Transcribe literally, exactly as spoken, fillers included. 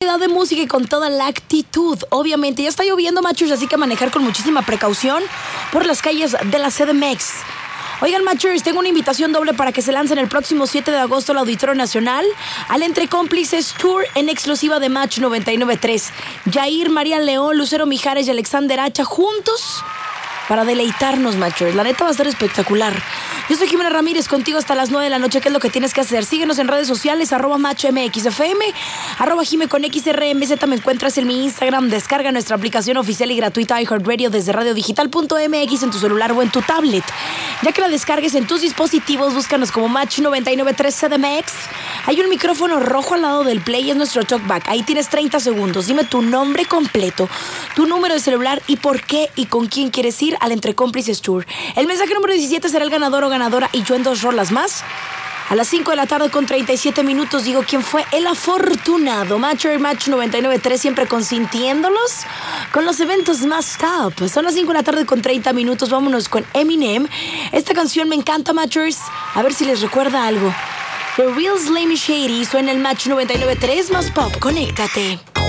variedad de música y con toda la actitud. Obviamente, ya está lloviendo, machos, así que manejar con muchísima precaución por las calles de la C D M X. Oigan, machos, tengo una invitación doble para que se lancen el próximo siete de agosto al Auditorio Nacional al Entre Cómplices Tour en exclusiva de Match noventa y nueve punto tres. Jair, María León, Lucero Mijares y Alexander Hacha juntos para deleitarnos, machos. La neta va a ser espectacular. Yo soy Jimena Ramírez, contigo hasta las nueve de la noche. ¿Qué es lo que tienes que hacer? Síguenos en redes sociales, arroba MatchMXFM, arroba Jime con X R M Z. Me encuentras en mi Instagram. Descarga nuestra aplicación oficial y gratuita iHeartRadio desde radiodigital punto m x en tu celular o en tu tablet. Ya que la descargues en tus dispositivos, búscanos como Match noventa y nueve punto tres C D M X. Hay un micrófono rojo al lado del play, es nuestro talkback. Ahí tienes treinta segundos. Dime tu nombre completo, tu número de celular y por qué y con quién quieres ir al Entre Cómplices Tour. El mensaje número diecisiete será el ganador o ganadora y yo en dos rolas más. A las cinco de la tarde con treinta y siete minutos digo quién fue el afortunado. Match Match noventa y nueve punto tres, siempre consintiéndolos con los eventos más top. Son las cinco de la tarde con treinta minutos. Vámonos con Eminem. Esta canción me encanta, Matchers. A ver si les recuerda algo. The Real Slim Shady suena el Match noventa y nueve punto tres más pop. Conéctate.